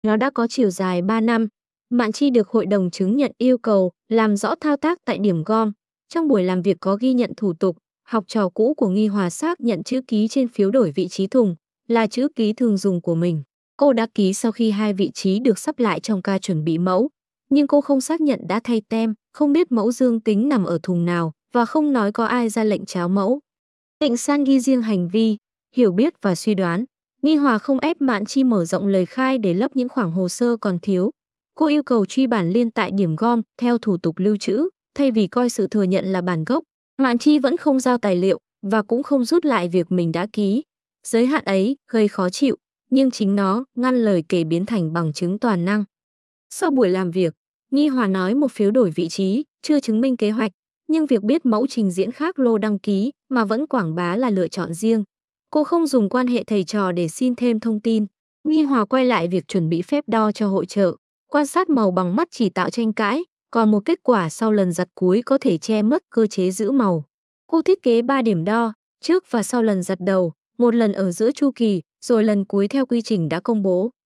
Nó đã có chiều dài 3 năm. Mạn Chi được hội đồng chứng nhận yêu cầu làm rõ thao tác tại điểm gom. Trong buổi làm việc có ghi nhận thủ tục, học trò cũ của Nghi Hòa xác nhận chữ ký trên phiếu đổi vị trí thùng là chữ ký thường dùng của mình. Cô đã ký sau khi hai vị trí được sắp lại trong ca chuẩn bị mẫu, nhưng cô không xác nhận đã thay tem, không biết mẫu dương tính nằm ở thùng nào và không nói có ai ra lệnh tráo mẫu. Tịnh San ghi riêng hành vi, hiểu biết và suy đoán. Nghi Hòa không ép Mạn Chi mở rộng lời khai để lấp những khoảng hồ sơ còn thiếu. Cô yêu cầu truy bản liên tại điểm gom theo thủ tục lưu trữ, thay vì coi sự thừa nhận là bản gốc. Mạn Chi vẫn không giao tài liệu và cũng không rút lại việc mình đã ký. Giới hạn ấy gây khó chịu, nhưng chính nó ngăn lời kể biến thành bằng chứng toàn năng. Sau buổi làm việc, Nghi Hòa nói một phiếu đổi vị trí chưa chứng minh kế hoạch, nhưng việc biết mẫu trình diễn khác lô đăng ký mà vẫn quảng bá là lựa chọn riêng. Cô không dùng quan hệ thầy trò để xin thêm thông tin. Nghi Hòa quay lại việc chuẩn bị phép đo cho hội chợ. Quan sát màu bằng mắt chỉ tạo tranh cãi, còn một kết quả sau lần giặt cuối có thể che mất cơ chế giữ màu. Cô thiết kế 3 điểm đo, trước và sau lần giặt đầu, một lần ở giữa chu kỳ, rồi lần cuối theo quy trình đã công bố.